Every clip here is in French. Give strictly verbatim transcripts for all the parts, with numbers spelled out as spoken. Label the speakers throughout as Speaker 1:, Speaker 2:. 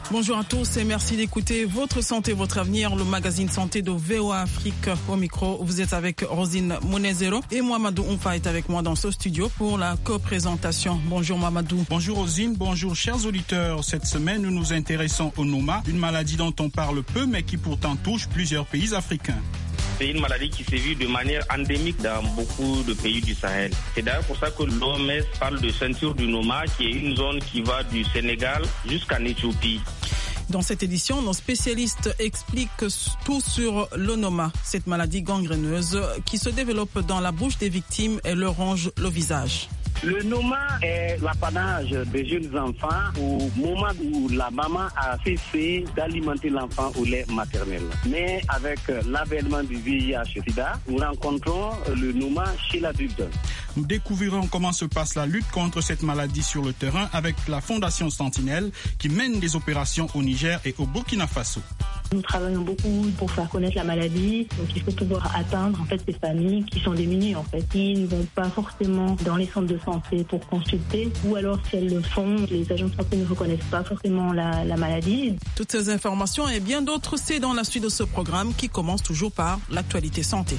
Speaker 1: Bonjour à tous et merci d'écouter Votre Santé, Votre Avenir, le magazine santé de V O A Afrique. Au micro, vous êtes avec Rosine Mounezero et Mohamedou Oumfa est avec moi dans ce studio pour la co-présentation. Bonjour Mohamedou.
Speaker 2: Bonjour Rosine, bonjour chers auditeurs. Cette semaine, nous nous intéressons au Noma, une maladie dont on parle peu mais qui pourtant touche plusieurs pays africains.
Speaker 3: C'est une maladie qui sévit de manière endémique dans beaucoup de pays du Sahel. C'est d'ailleurs pour ça que l'O M S parle de ceinture du Noma, qui est une zone qui va du Sénégal jusqu'en Éthiopie.
Speaker 1: Dans cette édition, nos spécialistes expliquent tout sur le Noma, cette maladie gangréneuse qui se développe dans la bouche des victimes et leur ronge le visage.
Speaker 4: Le Noma est l'apanage des jeunes enfants au moment où la maman a cessé d'alimenter l'enfant au lait maternel. Mais avec l'avènement du V I H-Sida, nous rencontrons le Noma chez l'adulte.
Speaker 2: Nous découvrirons comment se passe la lutte contre cette maladie sur le terrain avec la Fondation Sentinelle qui mène des opérations au Niger et au Burkina Faso.
Speaker 5: Nous travaillons beaucoup pour faire connaître la maladie, donc il faut pouvoir atteindre en fait ces familles qui sont démunies en fait, qui ne vont pas forcément dans les centres de santé pour consulter, ou alors si elles le font, les agents de santé ne reconnaissent pas forcément la, la maladie.
Speaker 1: Toutes ces informations et bien d'autres, c'est dans la suite de ce programme qui commence toujours par l'actualité santé.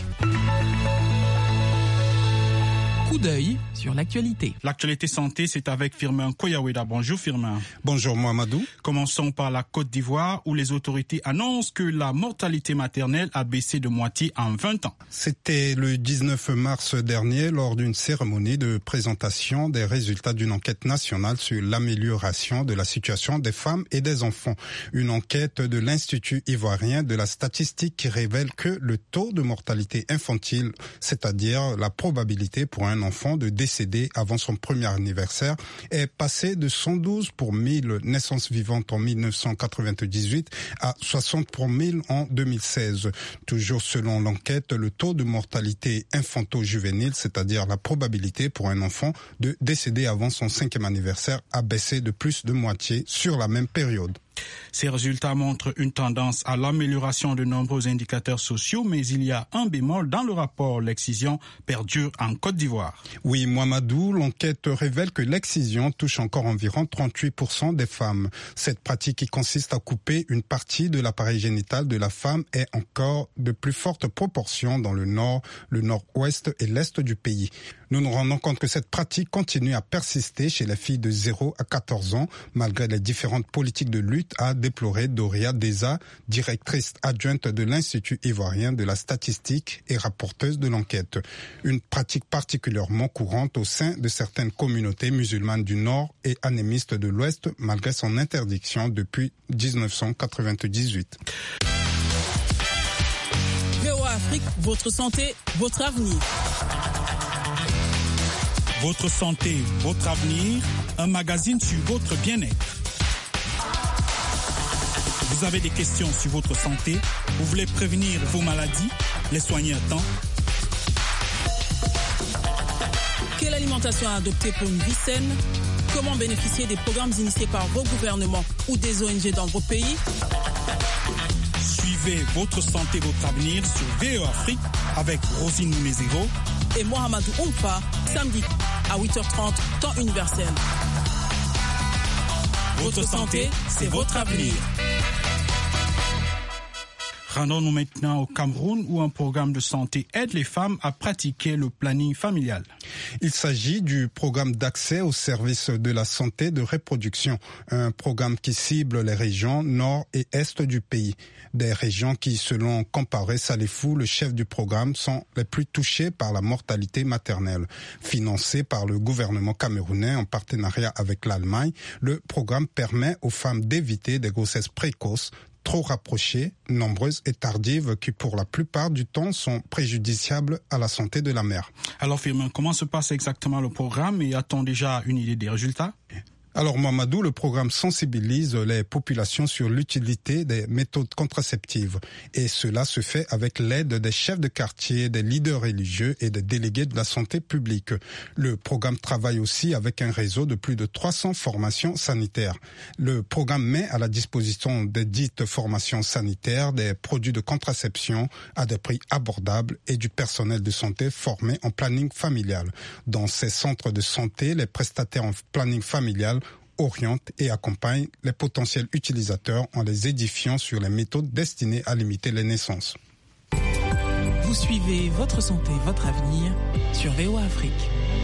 Speaker 6: Coup d'œil sur l'actualité.
Speaker 2: L'actualité santé, c'est avec Firmin Koyaweda. Bonjour Firmin.
Speaker 7: Bonjour Mohamedou.
Speaker 2: Commençons par la Côte d'Ivoire où les autorités annoncent que la mortalité maternelle a baissé de moitié en vingt ans.
Speaker 7: C'était le dix-neuf mars dernier lors d'une cérémonie de présentation des résultats d'une enquête nationale sur l'amélioration de la situation des femmes et des enfants. Une enquête de l'Institut ivoirien de la statistique qui révèle que le taux de mortalité infantile, c'est-à-dire la probabilité pour un enfant de décéder avant son premier anniversaire, est passé de cent douze pour mille naissances vivantes en mille neuf cent quatre-vingt-dix-huit à soixante pour mille en deux mille seize. Toujours selon l'enquête, le taux de mortalité infanto-juvénile, c'est-à-dire la probabilité pour un enfant de décéder avant son cinquième anniversaire, a baissé de plus de moitié sur la même période.
Speaker 2: Ces résultats montrent une tendance à l'amélioration de nombreux indicateurs sociaux, mais il y a un bémol dans le rapport. L'excision perdure en Côte d'Ivoire.
Speaker 7: Oui, Mohamedou, l'enquête révèle que l'excision touche encore environ trente-huit pour cent des femmes. Cette pratique qui consiste à couper une partie de l'appareil génital de la femme est encore de plus forte proportion dans le nord, le nord-ouest et l'est du pays. Nous nous rendons compte que cette pratique continue à persister chez les filles de zéro à quatorze ans, malgré les différentes politiques de lutte, a déploré Doria Deza, directrice adjointe de l'Institut ivoirien de la statistique et rapporteuse de l'enquête. Une pratique particulièrement courante au sein de certaines communautés musulmanes du Nord et animistes de l'Ouest, malgré son interdiction depuis dix-neuf cent quatre-vingt-dix-huit.
Speaker 1: V O A Afrique, votre santé, votre avenir.
Speaker 2: Votre santé, votre avenir, un magazine sur votre bien-être. Vous avez des questions sur votre santé, vous voulez prévenir vos maladies, les soigner à temps.
Speaker 1: Quelle alimentation adopter pour une vie saine? Comment bénéficier des programmes initiés par vos gouvernements ou des O N G dans vos pays?
Speaker 2: Suivez Votre santé, votre avenir sur V O A Afrique avec Rosine Mounezero
Speaker 1: et Mohamedou Oumfa, samedi à huit heures trente, temps universel.
Speaker 2: Votre santé, c'est votre avenir. Rendons-nous maintenant au Cameroun où un programme de santé aide les femmes à pratiquer le planning familial.
Speaker 7: Il s'agit du programme d'accès aux services de la santé de reproduction, un programme qui cible les régions nord et est du pays. Des régions qui, selon Comparé Salifou, le chef du programme, sont les plus touchées par la mortalité maternelle. Financé par le gouvernement camerounais en partenariat avec l'Allemagne, le programme permet aux femmes d'éviter des grossesses précoces, trop rapprochées, nombreuses et tardives qui pour la plupart du temps sont préjudiciables à la santé de la mère.
Speaker 2: Alors Firmin, comment se passe exactement le programme et a-t-on déjà une idée des résultats ?
Speaker 7: Alors Mohamedou, le programme sensibilise les populations sur l'utilité des méthodes contraceptives et cela se fait avec l'aide des chefs de quartier, des leaders religieux et des délégués de la santé publique. Le programme travaille aussi avec un réseau de plus de trois cents formations sanitaires. Le programme met à la disposition des dites formations sanitaires des produits de contraception à des prix abordables et du personnel de santé formé en planning familial. Dans ces centres de santé, les prestataires en planning familial oriente et accompagne les potentiels utilisateurs en les édifiant sur les méthodes destinées à limiter les naissances.
Speaker 6: Vous suivez Votre Santé, Votre Avenir sur V O A Afrique.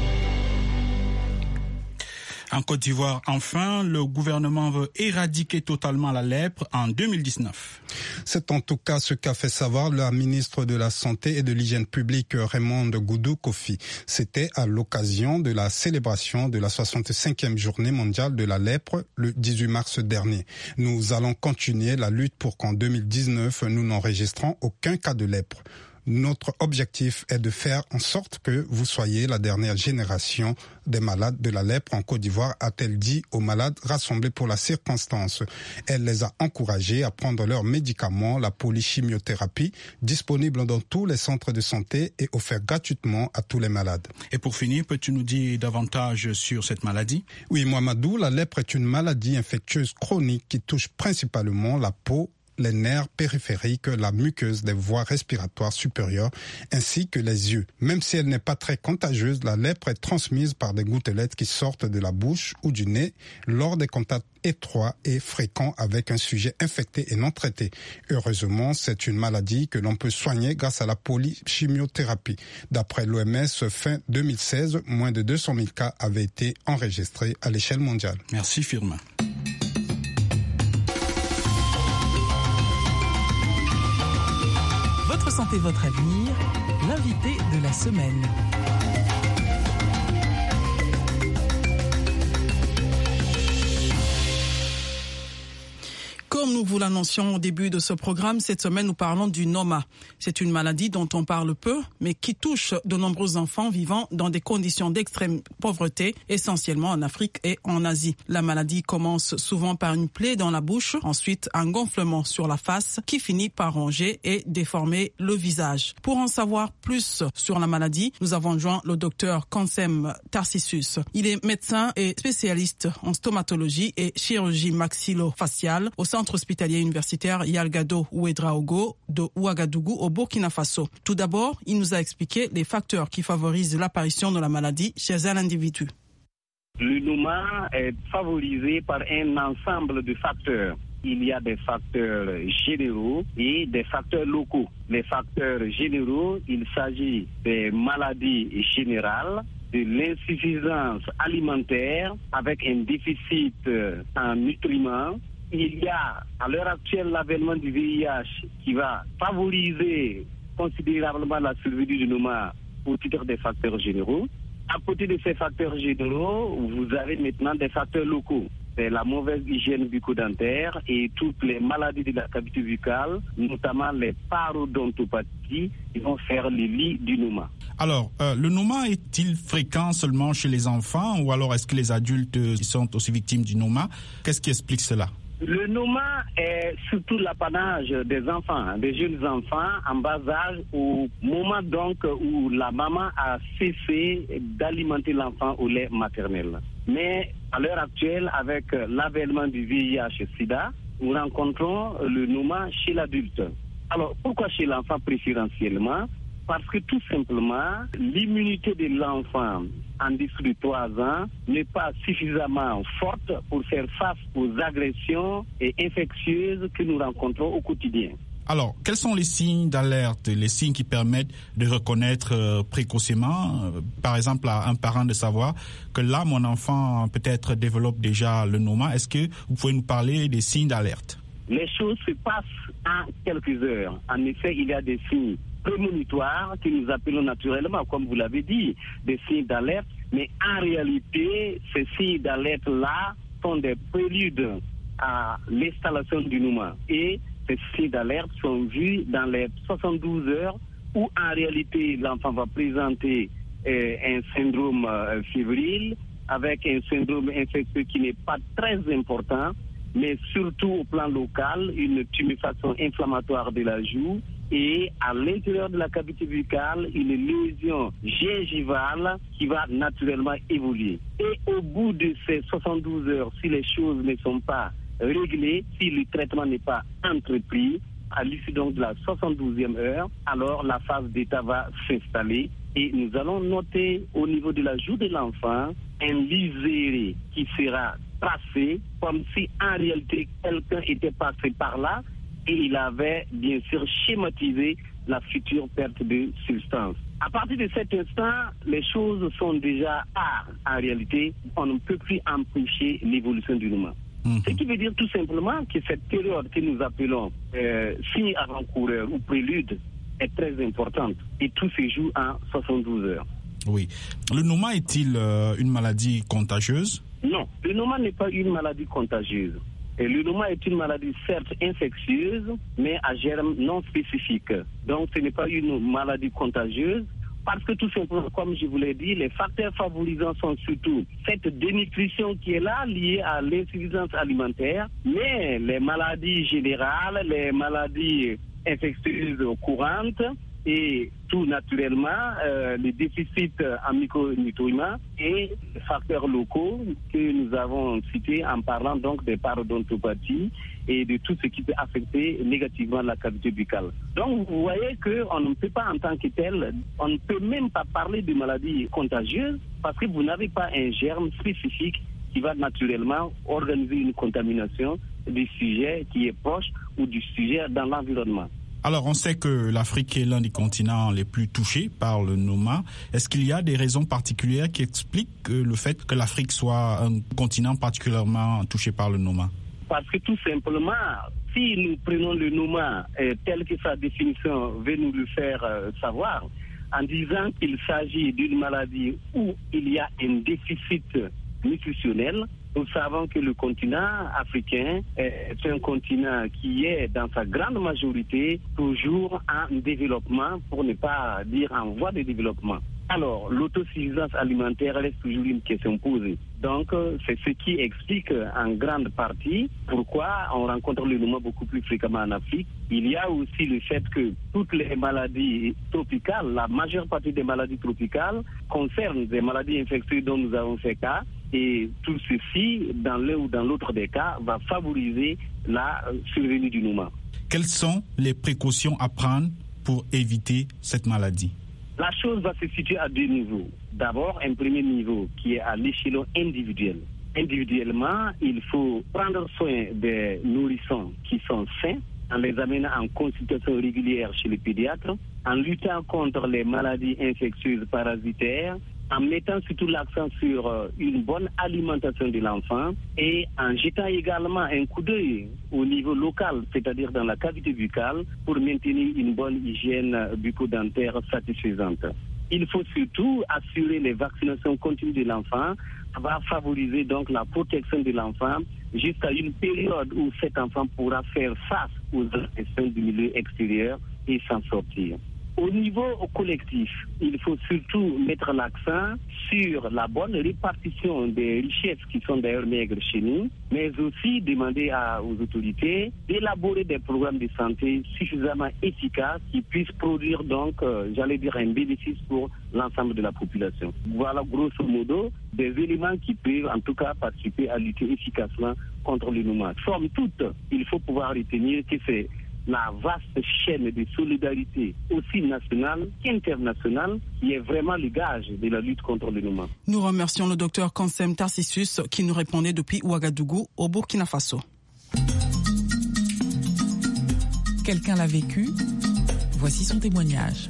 Speaker 2: En Côte d'Ivoire, enfin, le gouvernement veut éradiquer totalement la lèpre en deux mille dix-neuf.
Speaker 7: C'est en tout cas ce qu'a fait savoir la ministre de la Santé et de l'Hygiène publique Raymonde Goudou Kofi. C'était à l'occasion de la célébration de la soixante-cinquième journée mondiale de la lèpre le dix-huit mars dernier. Nous allons continuer la lutte pour qu'en deux mille dix-neuf, nous n'enregistrons aucun cas de lèpre. Notre objectif est de faire en sorte que vous soyez la dernière génération des malades de la lèpre en Côte d'Ivoire, a-t-elle dit aux malades rassemblés pour la circonstance. Elle les a encouragés à prendre leurs médicaments, la polychimiothérapie, disponible dans tous les centres de santé et offert gratuitement à tous les malades.
Speaker 2: Et pour finir, peux-tu nous dire davantage sur cette maladie?
Speaker 7: Oui, Mohamedou, la lèpre est une maladie infectieuse chronique qui touche principalement la peau, les nerfs périphériques, la muqueuse des voies respiratoires supérieures, ainsi que les yeux. Même si elle n'est pas très contagieuse, la lèpre est transmise par des gouttelettes qui sortent de la bouche ou du nez lors des contacts étroits et fréquents avec un sujet infecté et non traité. Heureusement, c'est une maladie que l'on peut soigner grâce à la polychimiothérapie. D'après l'O M S, fin deux mille seize, moins de deux cent mille cas avaient été enregistrés à l'échelle mondiale.
Speaker 2: Merci Firmin.
Speaker 6: Votre santé, votre avenir, l'invité de la semaine.
Speaker 1: Comme nous vous l'annoncions au début de ce programme, cette semaine nous parlons du Noma. C'est une maladie dont on parle peu, mais qui touche de nombreux enfants vivant dans des conditions d'extrême pauvreté, essentiellement en Afrique et en Asie. La maladie commence souvent par une plaie dans la bouche, ensuite un gonflement sur la face qui finit par ronger et déformer le visage. Pour en savoir plus sur la maladie, nous avons joint le docteur Kansem Tarsissus. Il est médecin et spécialiste en stomatologie et chirurgie maxillo-faciale au centre hospitalier universitaire Yalgado Ouedraogo de Ouagadougou au Burkina Faso. Tout d'abord, il nous a expliqué les facteurs qui favorisent l'apparition de la maladie chez un individu.
Speaker 4: Le Noma est favorisé par un ensemble de facteurs. Il y a des facteurs généraux et des facteurs locaux. Les facteurs généraux, il s'agit des maladies générales, de l'insuffisance alimentaire avec un déficit en nutriments. Il y a à l'heure actuelle l'avènement du V I H qui va favoriser considérablement la survie du Noma au titre des facteurs généraux. À côté de ces facteurs généraux, vous avez maintenant des facteurs locaux. C'est la mauvaise hygiène bucco-dentaire et toutes les maladies de la cavité buccale, notamment les parodontopathies, qui vont faire le lit du Noma.
Speaker 2: Alors, euh, le Noma est-il fréquent seulement chez les enfants ou alors est-ce que les adultes sont aussi victimes du Noma? Qu'est-ce qui explique cela?
Speaker 4: Le Noma est surtout l'apanage des enfants, des jeunes enfants en bas âge, au moment donc où la maman a cessé d'alimenter l'enfant au lait maternel. Mais à l'heure actuelle, avec l'avènement du V I H sida, nous rencontrons le Noma chez l'adulte. Alors, pourquoi chez l'enfant préférentiellement? Parce que tout simplement, l'immunité de l'enfant en dessous de trois ans n'est pas suffisamment forte pour faire face aux agressions et infectieuses que nous rencontrons au quotidien.
Speaker 2: Alors, quels sont les signes d'alerte, les signes qui permettent de reconnaître euh, précocement, euh, par exemple à un parent de savoir que là, mon enfant peut-être développe déjà le Noma? Est-ce que vous pouvez nous parler des signes d'alerte?
Speaker 4: Les choses se passent en quelques heures. En effet, il y a des signes prémonitoires que nous appelons naturellement, comme vous l'avez dit, des signes d'alerte. Mais en réalité, ces signes d'alerte-là sont des préludes à l'installation du Noma. Et ces signes d'alerte sont vus dans les soixante-douze heures où en réalité l'enfant va présenter euh, un syndrome euh, fébrile avec un syndrome infectieux qui n'est pas très important, mais surtout au plan local, une tuméfaction inflammatoire de la joue et à l'intérieur de la cavité buccale, une lésion gingivale qui va naturellement évoluer. Et au bout de ces soixante-douze heures, si les choses ne sont pas réglées, si le traitement n'est pas entrepris, à l'issue donc de la soixante-douzième heure, alors la phase d'état va s'installer et nous allons noter au niveau de la joue de l'enfant un liséré qui sera tracé comme si en réalité quelqu'un était passé par là et il avait bien sûr schématisé la future perte de substance. À partir de cet instant, les choses sont déjà art. En réalité, on ne peut plus empêcher l'évolution du Nouma. Mmh. Ce qui veut dire tout simplement que cette période que nous appelons euh, signe avant-coureur ou prélude est très importante et tout se joue en soixante-douze heures.
Speaker 2: Oui. Le Nouma est-il euh, une maladie contagieuse?
Speaker 4: Non, le Nouma n'est pas une maladie contagieuse. Et le Nouma est une maladie certes infectieuse, mais à germe non spécifique. Donc ce n'est pas une maladie contagieuse, parce que tout simplement, comme je vous l'ai dit, les facteurs favorisants sont surtout cette dénutrition qui est là, liée à l'insuffisance alimentaire, mais les maladies générales, les maladies infectieuses courantes, et tout naturellement, euh, les déficits en micronutriments et les facteurs locaux que nous avons cités en parlant donc des parodontopathies et de tout ce qui peut affecter négativement la cavité buccale. Donc vous voyez qu'on ne peut pas en tant que tel, on ne peut même pas parler de maladie contagieuse parce que vous n'avez pas un germe spécifique qui va naturellement organiser une contamination du sujet qui est proche ou du sujet dans l'environnement.
Speaker 2: Alors, on sait que l'Afrique est l'un des continents les plus touchés par le Nouma. Est-ce qu'il y a des raisons particulières qui expliquent le fait que l'Afrique soit un continent particulièrement touché par le Nouma?
Speaker 4: Parce que tout simplement, si nous prenons le Nouma euh, tel que sa définition veut nous le faire euh, savoir, en disant qu'il s'agit d'une maladie où il y a un déficit nutritionnel, nous savons que le continent africain est un continent qui est dans sa grande majorité toujours en développement, pour ne pas dire en voie de développement. Alors, l'autosuffisance alimentaire reste toujours une question posée. Donc, c'est ce qui explique en grande partie pourquoi on rencontre le Nouma beaucoup plus fréquemment en Afrique. Il y a aussi le fait que toutes les maladies tropicales, la majeure partie des maladies tropicales concernent des maladies infectieuses dont nous avons fait cas. Et tout ceci, dans l'un ou dans l'autre des cas, va favoriser la survenue du Nouma.
Speaker 2: Quelles sont les précautions à prendre pour éviter cette maladie?
Speaker 4: La chose va se situer à deux niveaux. D'abord, un premier niveau qui est à l'échelon individuel. Individuellement, il faut prendre soin des nourrissons qui sont sains, en les amenant en consultation régulière chez le pédiatre, en luttant contre les maladies infectieuses parasitaires, en mettant surtout l'accent sur euh, une bonne alimentation de l'enfant et en jetant également un coup d'œil au niveau local, c'est-à-dire dans la cavité buccale, pour maintenir une bonne hygiène bucco-dentaire satisfaisante. Il faut surtout assurer les vaccinations continues de l'enfant, ça va favoriser donc la protection de l'enfant jusqu'à une période où cet enfant pourra faire face aux agressions du milieu extérieur et s'en sortir. Au niveau collectif, il faut surtout mettre l'accent sur la bonne répartition des richesses qui sont d'ailleurs maigres chez nous, mais aussi demander à, aux autorités d'élaborer des programmes de santé suffisamment efficaces qui puissent produire donc, euh, j'allais dire, un bénéfice pour l'ensemble de la population. Voilà grosso modo des éléments qui peuvent en tout cas participer à lutter efficacement contre le Nouma. Somme toute, il faut pouvoir retenir que c'est la vaste chaîne de solidarité aussi nationale qu'internationale qui est vraiment le gage de la lutte contre le Nouma.
Speaker 1: Nous remercions le docteur Kansem Tarsissus qui nous répondait depuis Ouagadougou au Burkina Faso.
Speaker 6: Quelqu'un l'a vécu, voici son témoignage.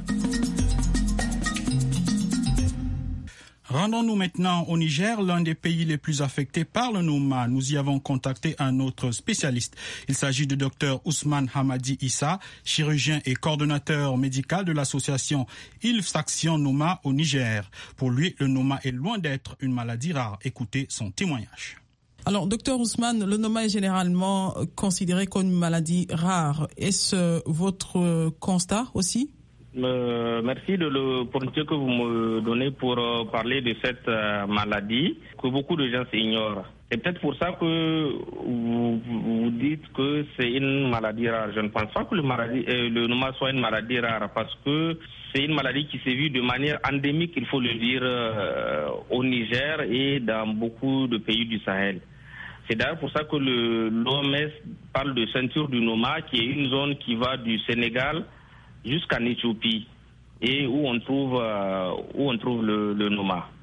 Speaker 2: Rendons-nous maintenant au Niger, l'un des pays les plus affectés par le Nouma. Nous y avons contacté un autre spécialiste. Il s'agit du docteur Ousmane Hamadi Issa, chirurgien et coordonnateur médical de l'association I L F S Action Nouma au Niger. Pour lui, le Nouma est loin d'être une maladie rare. Écoutez son témoignage.
Speaker 1: Alors, docteur Ousmane, le Nouma est généralement considéré comme une maladie rare. Est-ce votre constat aussi?
Speaker 3: Euh, merci de l'opportunité que vous me donnez pour euh, parler de cette euh, maladie que beaucoup de gens ignorent. C'est peut-être pour ça que vous, vous dites que c'est une maladie rare. Je ne pense pas que le, maladie, euh, le Nouma soit une maladie rare parce que c'est une maladie qui sévit de manière endémique, il faut le dire, euh, au Niger et dans beaucoup de pays du Sahel. C'est d'ailleurs pour ça que le, l'O M S parle de ceinture du Nouma, qui est une zone qui va du Sénégal jusqu'en Éthiopie et où on trouve, euh, où on trouve le, le Nouma.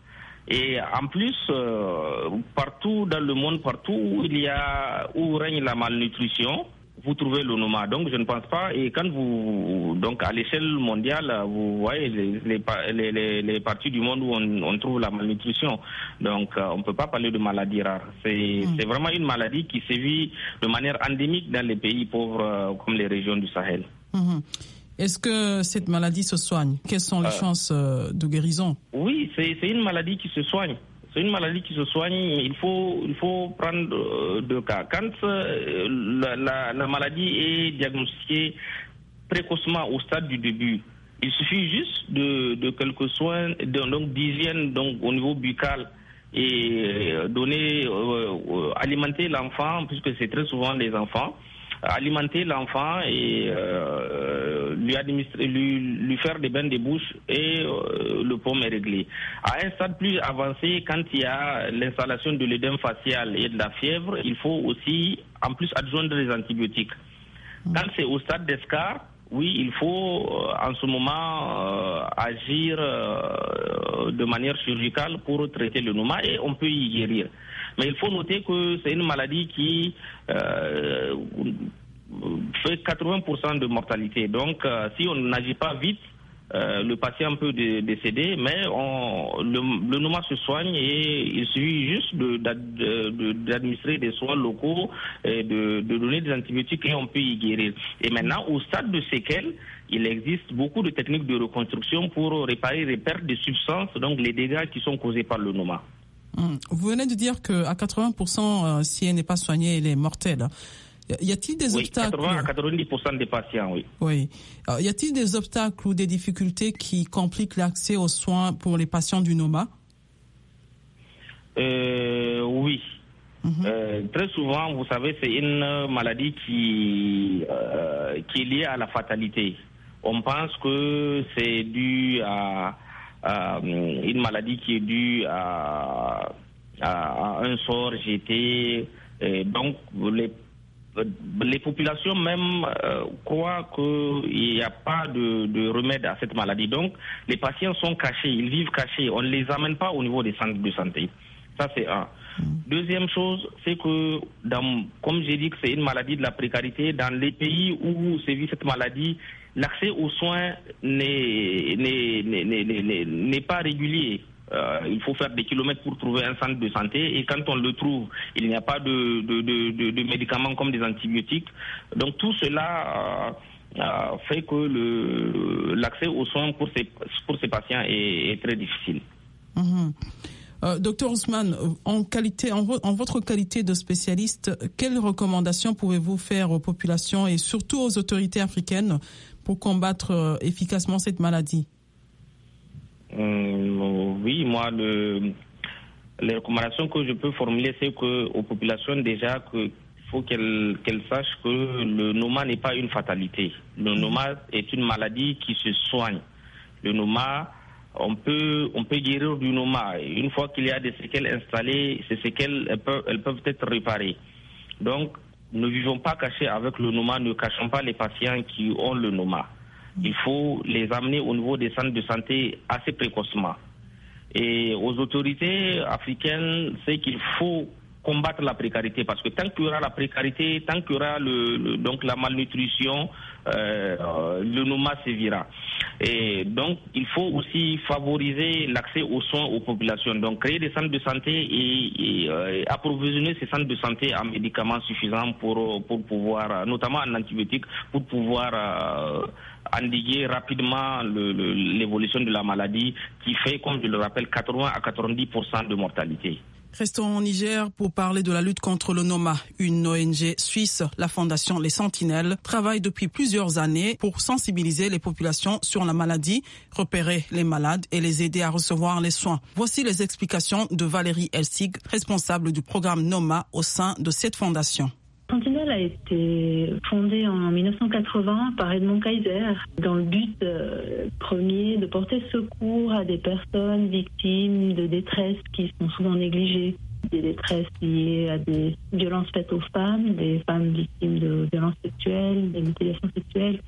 Speaker 3: Et en plus, euh, partout dans le monde, partout où il y a, où règne la malnutrition, vous trouvez le Noma. Donc je ne pense pas, et quand vous, donc à l'échelle mondiale, vous voyez les, les, les, les parties du monde où on, on trouve la malnutrition. Donc euh, on ne peut pas parler de maladie rare. C'est, mmh. c'est vraiment une maladie qui sévit de manière endémique dans les pays pauvres euh, comme les régions du Sahel.
Speaker 1: Mmh. Est-ce que cette maladie se soigne? Quelles sont les euh, chances euh, de guérison?
Speaker 3: Oui, c'est, c'est une maladie qui se soigne. C'est une maladie qui se soigne, mais il faut, il faut prendre euh, deux cas. Quand euh, la, la, la maladie est diagnostiquée précocement au stade du début, il suffit juste de, de quelques soins de, donc, d'hygiène donc, au niveau buccal et euh, donner, euh, euh, alimenter l'enfant, puisque c'est très souvent les enfants, alimenter l'enfant et euh, lui administrer, lui, lui faire des bains de bouche et euh, le problème est réglé. À un stade plus avancé, quand il y a l'installation de l'édème facial et de la fièvre, il faut aussi en plus adjoindre des antibiotiques. Quand c'est au stade d'escar, oui, il faut euh, en ce moment euh, agir euh, de manière chirurgicale pour traiter le Noma et on peut y guérir. Mais il faut noter que c'est une maladie qui euh, fait quatre-vingts pour cent de mortalité. Donc, euh, si on n'agit pas vite, euh, le patient peut dé- décéder, mais on, le, le Noma se soigne et il suffit juste de, de, de, d'administrer des soins locaux, et de, de donner des antibiotiques et on peut y guérir. Et maintenant, au stade de séquelles, il existe beaucoup de techniques de reconstruction pour réparer les pertes de substances, donc les dégâts qui sont causés par le Noma.
Speaker 1: Vous venez de dire qu'à quatre-vingts pour cent, euh, si elle n'est pas soignée, elle est mortelle. Y a-t-il des
Speaker 3: oui,
Speaker 1: obstacles?
Speaker 3: quatre-vingts à quatre-vingt-dix pour cent des patients, oui.
Speaker 1: Oui. Alors, y a-t-il des obstacles ou des difficultés qui compliquent l'accès aux soins pour les patients du Noma?
Speaker 3: euh, Oui. Mm-hmm. Euh, très souvent, vous savez, c'est une maladie qui, euh, qui est liée à la fatalité. On pense que c'est dû à, à une maladie qui est due à, à, à un sort jeté. Et donc, les Les populations même euh, croient qu'il n'y a pas de, de remède à cette maladie. Donc, les patients sont cachés, ils vivent cachés. On ne les amène pas au niveau des centres de santé. Ça, c'est un. Mmh. Deuxième chose, c'est que, dans, comme j'ai dit que c'est une maladie de la précarité, dans les pays où sévit cette maladie, l'accès aux soins n'est, n'est, n'est, n'est, n'est pas régulier. Euh, il faut faire des kilomètres pour trouver un centre de santé et quand on le trouve, il n'y a pas de, de, de, de, de médicaments comme des antibiotiques. Donc tout cela euh, euh, fait que le, l'accès aux soins pour ces, pour ces patients est, est très difficile.
Speaker 1: Mmh. Euh, Docteur Ousmane, en, qualité, en, vo- en votre qualité de spécialiste, quelles recommandations pouvez-vous faire aux populations et surtout aux autorités africaines pour combattre euh, efficacement cette maladie?
Speaker 3: Euh, oui, moi, le, les recommandations que je peux formuler, c'est que aux populations déjà qu'il faut qu'elles, qu'elles sachent que le Noma n'est pas une fatalité. Le Noma est une maladie qui se soigne. Le Noma, on peut, on peut guérir du Noma. Une fois qu'il y a des séquelles installées, ces séquelles elles peuvent, elles peuvent être réparées. Donc, ne vivons pas cachés avec le Noma, ne cachons pas les patients qui ont le Noma. Il faut les amener au niveau des centres de santé assez précocement. Et aux autorités africaines, c'est qu'il faut combattre la précarité parce que tant qu'il y aura la précarité, tant qu'il y aura le, le, donc la malnutrition, euh, le Noma sévira. Et donc, il faut aussi favoriser l'accès aux soins aux populations. Donc, créer des centres de santé et, et euh, approvisionner ces centres de santé en médicaments suffisants pour, pour pouvoir, notamment en antibiotiques, pour pouvoir euh, endiguer rapidement le, le, l'évolution de la maladie qui fait, comme je le rappelle, quatre-vingts à quatre-vingt-dix pour cent de mortalité.
Speaker 1: Restons au Niger pour parler de la lutte contre le Noma. Une O N G suisse, la Fondation Les Sentinelles, travaille depuis plusieurs années pour sensibiliser les populations sur la maladie, repérer les malades et les aider à recevoir les soins. Voici les explications de Valérie Elsig, responsable du programme Noma au sein de cette fondation.
Speaker 5: Sentinelle a été fondée en dix-neuf cent quatre-vingts par Edmond Kaiser dans le but euh, premier de porter secours à des personnes victimes de détresse qui sont souvent négligées, des détresses liées à des violences faites aux femmes, des femmes victimes de violences sexuelles, des mutilations sexuelles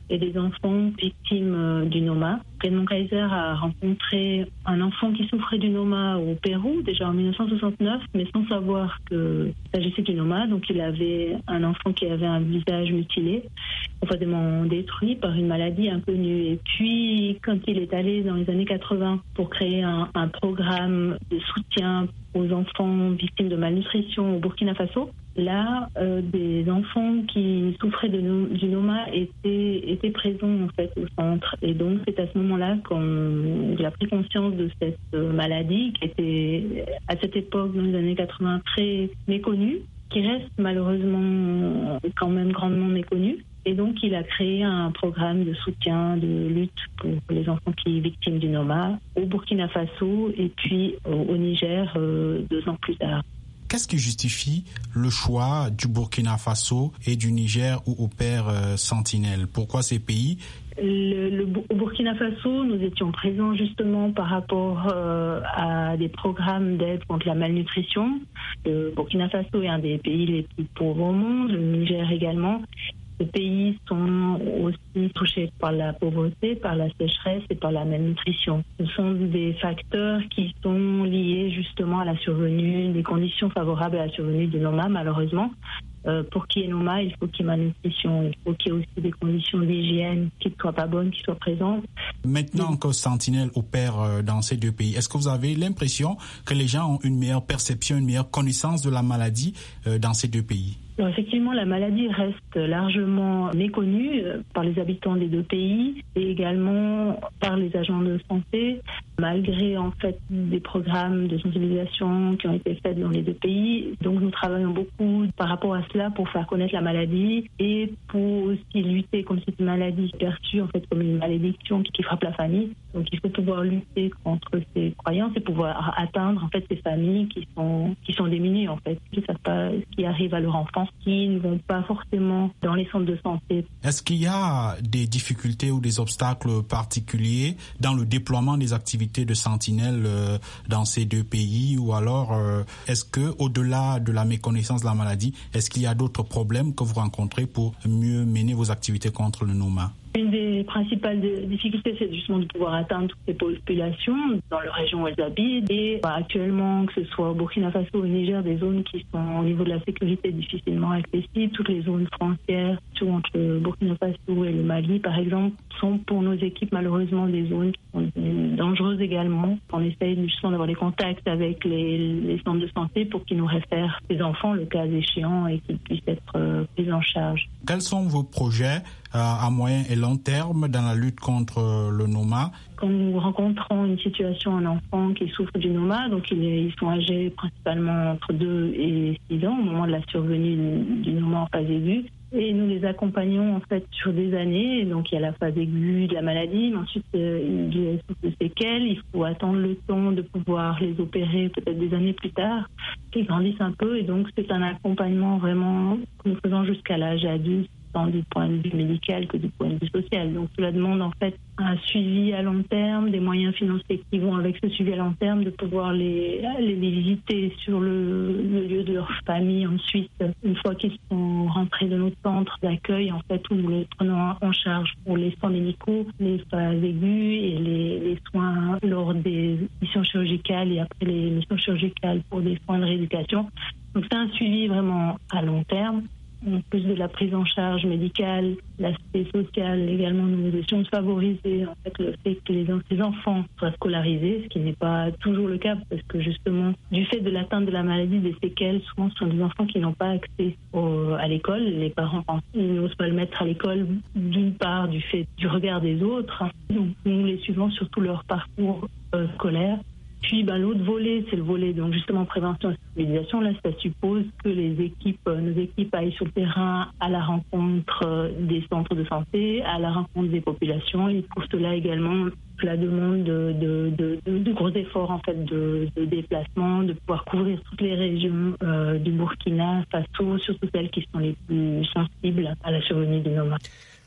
Speaker 5: et des enfants victimes du Noma. Raymond Kaiser a rencontré un enfant qui souffrait du Noma au Pérou, déjà en dix-neuf cent soixante-neuf, mais sans savoir qu'il s'agissait du Noma. Donc il avait un enfant qui avait un visage mutilé, profondément détruit par une maladie inconnue. Et puis, quand il est allé dans les années quatre-vingts pour créer un, un programme de soutien aux enfants victimes de malnutrition au Burkina Faso, là, euh, des enfants qui souffraient de no- du Noma étaient, étaient présents en fait au centre. Et donc, c'est à ce moment-là qu'on a pris conscience de cette euh, maladie qui était à cette époque, dans les années quatre-vingts, très méconnue, qui reste malheureusement quand même grandement méconnue. Et donc, il a créé un programme de soutien, de lutte pour les enfants qui sont victimes du Noma au Burkina Faso et puis au, au Niger euh, deux ans plus tard.
Speaker 2: Qu'est-ce qui justifie le choix du Burkina Faso et du Niger où opère euh, Sentinelle? Pourquoi ces pays?
Speaker 5: Le, le, au Burkina Faso, nous étions présents justement par rapport euh, à des programmes d'aide contre la malnutrition. Le Burkina Faso est un des pays les plus pauvres au monde, le Niger également. Ces pays sont aussi touchés par la pauvreté, par la sécheresse et par la malnutrition. Ce sont des facteurs qui sont liés justement à la survenue, des conditions favorables à la survenue du Noma, malheureusement. Euh, pour qu'il y ait Noma, il faut qu'il y ait malnutrition, il faut qu'il y ait aussi des conditions d'hygiène qui ne soient pas bonnes, qui soient présentes.
Speaker 2: Maintenant que Sentinelle opère dans ces deux pays, est-ce que vous avez l'impression que les gens ont une meilleure perception, une meilleure connaissance de la maladie dans ces deux pays?
Speaker 5: Alors, effectivement, la maladie reste largement méconnue par les habitants des deux pays et également par les agents de santé, malgré en fait des programmes de sensibilisation qui ont été faits dans les deux pays. Donc nous travaillons beaucoup par rapport à cela pour faire connaître la maladie et pour aussi lutter contre cette maladie perçue en fait comme une malédiction qui, qui frappe la famille. Donc il faut pouvoir lutter contre ces croyances et pouvoir atteindre en fait ces familles qui sont qui sont démunies en fait, qui ne savent pas ce qui arrive à leur enfant, qui ne vont pas forcément dans les centres de santé.
Speaker 2: Est-ce qu'il y a des difficultés ou des obstacles particuliers dans le déploiement des activités de Sentinelle euh, dans ces deux pays, ou alors euh, est-ce que au-delà de la méconnaissance de la maladie, est-ce qu'il y a d'autres problèmes que vous rencontrez pour mieux mener vos activités contre le Noma?
Speaker 5: Une des principales difficultés, c'est justement de pouvoir atteindre toutes ces populations dans les régions où elles habitent. Et bah, actuellement, que ce soit au Burkina Faso ou au Niger, des zones qui sont au niveau de la sécurité difficilement accessibles. Toutes les zones frontières, surtout entre le Burkina Faso et le Mali, par exemple, sont pour nos équipes malheureusement des zones qui sont dangereuses également. On essaye justement d'avoir des contacts avec les, les centres de santé pour qu'ils nous réfèrent ces enfants, le cas échéant, et qu'ils puissent être euh, pris en charge.
Speaker 2: Quels sont vos projets à moyen et long terme dans la lutte contre le Noma?
Speaker 5: Quand nous rencontrons une situation, un enfant qui souffre du Noma, donc ils sont âgés principalement entre deux et six ans au moment de la survenue du Noma en phase aiguë. Et nous les accompagnons en fait sur des années. Donc il y a la phase aiguë de la maladie, mais ensuite euh, il y a des séquelles. Il faut attendre le temps de pouvoir les opérer peut-être des années plus tard, qu'ils grandissent un peu. Et donc c'est un accompagnement vraiment que nous faisons jusqu'à l'âge adulte, tant du point de vue médical que du point de vue social. Donc cela demande en fait un suivi à long terme, des moyens financiers qui vont avec ce suivi à long terme, de pouvoir les, les visiter sur le, le lieu de leur famille ensuite, une fois qu'ils sont rentrés de notre centre d'accueil, en fait, où nous les prenons en charge pour les soins médicaux, les phases aiguës et les, les soins lors des missions chirurgicales et après les missions chirurgicales pour des soins de rééducation. Donc c'est un suivi vraiment à long terme. En plus de la prise en charge médicale, l'aspect social également, nous essayons de favoriser en fait, le fait que les, les enfants soient scolarisés, ce qui n'est pas toujours le cas parce que justement, du fait de l'atteinte de la maladie, des séquelles, souvent ce sont des enfants qui n'ont pas accès au, à l'école. Les parents ils n'osent pas le mettre à l'école d'une part du fait du regard des autres. Donc nous les suivons sur tout leur parcours euh, scolaire. Puis ben, l'autre volet, c'est le volet donc justement prévention et sensibilisation. Là, ça suppose que les équipes, nos équipes aillent sur le terrain à la rencontre des centres de santé, à la rencontre des populations. Et pour cela également, cela demande de, de, de, de, de gros efforts en fait de, de déplacement, de pouvoir couvrir toutes les régions euh, du Burkina Faso, surtout celles qui sont les plus sensibles à la survenue du Noma.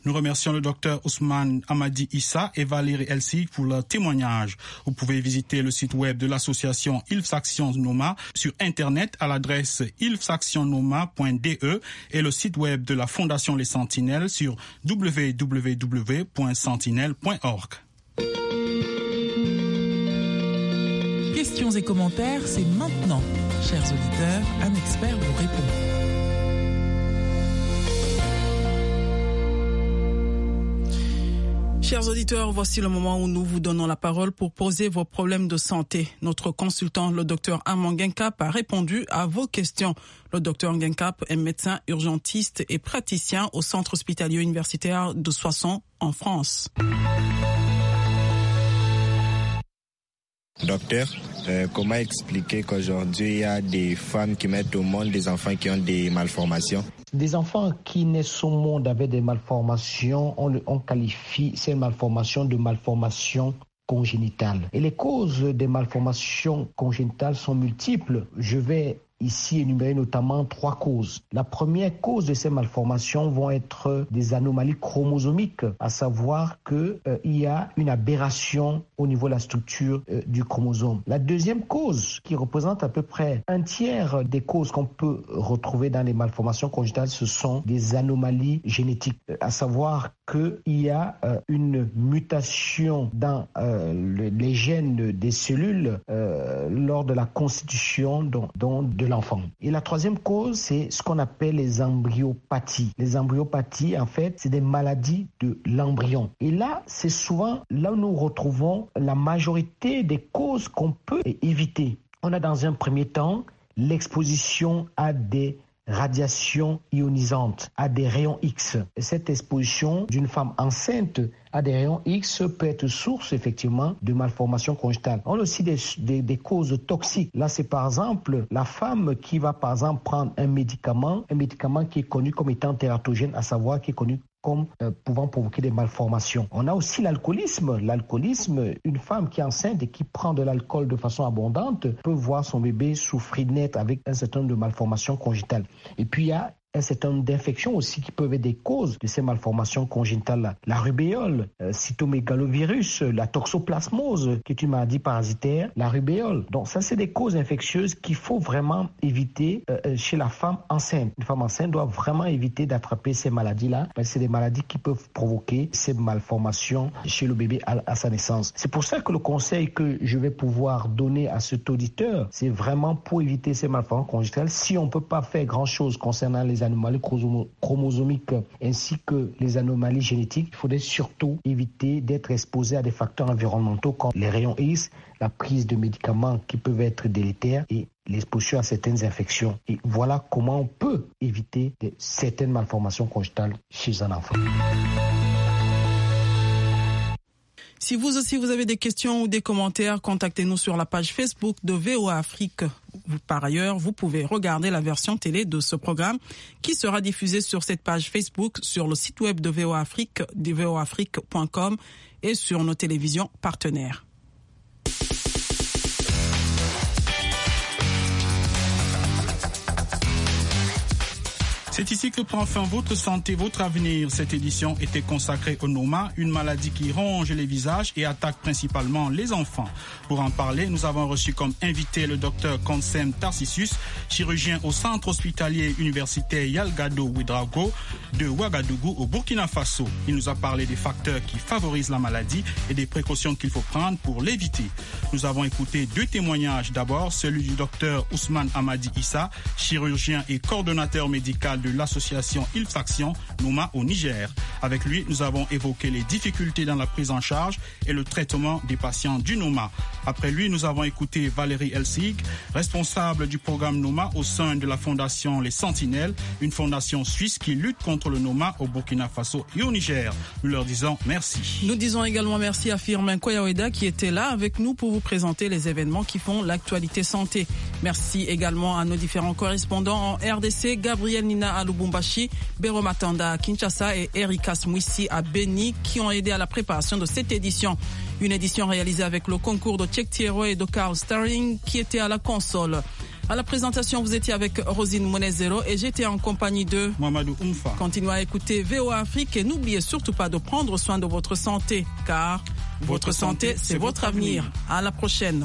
Speaker 2: Nous remercions le docteur Ousmane Amadi Issa et Valérie Elsig pour leur témoignage. Vous pouvez visiter le site web de l'association I L F S Action Noma sur Internet à l'adresse i l f s action noma point d e et le site web de la Fondation Les Sentinelles sur w w w point sentinelle point org.
Speaker 6: Questions et commentaires, c'est maintenant. Chers auditeurs, un expert vous répond.
Speaker 1: Chers auditeurs, voici le moment où nous vous donnons la parole pour poser vos problèmes de santé. Notre consultant, le docteur Armand Guincap, a répondu à vos questions. Le docteur Guincap est médecin urgentiste et praticien au centre hospitalier universitaire de Soissons en France.
Speaker 8: Docteur, euh, comment expliquer qu'aujourd'hui il y a des femmes qui mettent au monde des enfants qui ont des malformations?
Speaker 9: Des enfants qui naissent au monde avec des malformations, on, on qualifie ces malformations de malformations congénitales. Et les causes des malformations congénitales sont multiples. Je vais ici énumérer notamment trois causes. La première cause de ces malformations vont être des anomalies chromosomiques, à savoir qu'il euh, y a une aberration au niveau de la structure euh, du chromosome. La deuxième cause, qui représente à peu près un tiers des causes qu'on peut retrouver dans les malformations congénitales, ce sont des anomalies génétiques, euh, à savoir qu'il y a euh, une mutation dans euh, le, les gènes des cellules euh, lors de la constitution dont, dont de l'enfant. Et la troisième cause, c'est ce qu'on appelle les embryopathies. Les embryopathies, en fait, c'est des maladies de l'embryon. Et là, c'est souvent là où nous retrouvons la majorité des causes qu'on peut éviter. On a dans un premier temps l'exposition à des radiations ionisantes, à des rayons X. Et cette exposition d'une femme enceinte à des rayons X peut être source effectivement de malformations congénitales. On a aussi des, des, des causes toxiques. Là, c'est par exemple la femme qui va par exemple prendre un médicament, un médicament qui est connu comme étant tératogène, à savoir qui est connu comme euh, pouvant provoquer des malformations. On a aussi l'alcoolisme. L'alcoolisme, une femme qui est enceinte et qui prend de l'alcool de façon abondante peut voir son bébé souffrir net avec un certain nombre de malformations congénitales. Et puis il y a un certain nombre d'infections aussi qui peuvent être des causes de ces malformations congénitales. La rubéole, euh, cytomégalovirus, la toxoplasmose, qui est une maladie parasitaire, la rubéole. Donc ça, c'est des causes infectieuses qu'il faut vraiment éviter euh, chez la femme enceinte. Une femme enceinte doit vraiment éviter d'attraper ces maladies-là, parce que c'est des maladies qui peuvent provoquer ces malformations chez le bébé à, à sa naissance. C'est pour ça que le conseil que je vais pouvoir donner à cet auditeur, c'est vraiment pour éviter ces malformations congénitales. Si on ne peut pas faire grand-chose concernant les anomalies chromosomiques ainsi que les anomalies génétiques, il faudrait surtout éviter d'être exposé à des facteurs environnementaux comme les rayons X, la prise de médicaments qui peuvent être délétères et l'exposition à certaines infections. Et voilà comment on peut éviter de, certaines malformations congénitales chez un enfant.
Speaker 1: Si vous aussi vous avez des questions ou des commentaires, contactez-nous sur la page Facebook de V O A Afrique. Par ailleurs, vous pouvez regarder la version télé de ce programme qui sera diffusée sur cette page Facebook, sur le site web de V O A Afrique, de v o afrique point com et sur nos télévisions partenaires.
Speaker 2: C'est ici que prend fin votre santé, votre avenir. Cette édition était consacrée au Noma, une maladie qui ronge les visages et attaque principalement les enfants. Pour en parler, nous avons reçu comme invité le docteur Consem Tarsissus, chirurgien au centre hospitalier universitaire Yalgado Ouedraogo de Ouagadougou au Burkina Faso. Il nous a parlé des facteurs qui favorisent la maladie et des précautions qu'il faut prendre pour l'éviter. Nous avons écouté deux témoignages. D'abord, celui du docteur Ousmane Amadi Issa, chirurgien et coordonnateur médical de l'association I L F S Action Noma au Niger. Avec lui, nous avons évoqué les difficultés dans la prise en charge et le traitement des patients du Noma. Après lui, nous avons écouté Valérie Elsig, responsable du programme Noma au sein de la fondation Les Sentinelles, une fondation suisse qui lutte contre le Noma au Burkina Faso et au Niger. Nous leur disons merci.
Speaker 1: Nous disons également merci à Firmin Koyaoueda qui était là avec nous pour vous présenter les événements qui font l'actualité santé. Merci également à nos différents correspondants en R D C, Gabriel Nina à Lubumbashi, Bero Matanda à Kinshasa et Erika Smouissi à Beni qui ont aidé à la préparation de cette édition. Une édition réalisée avec le concours de Tchèque Thierry et de Carl Starling qui était à la console. À la présentation, vous étiez avec Rosine Monezero et j'étais en compagnie de
Speaker 2: Mamadou Oumfa.
Speaker 1: Continuez à écouter V O A Afrique et n'oubliez surtout pas de prendre soin de votre santé, car votre, votre santé, santé c'est votre avenir. avenir. À la prochaine.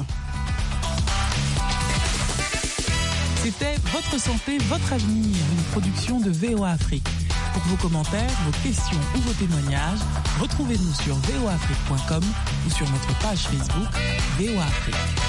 Speaker 6: C'était Votre santé, votre avenir, une production de V O A Afrique. Pour vos commentaires, vos questions ou vos témoignages, retrouvez-nous sur v o afrique point com ou sur notre page Facebook V O A Afrique.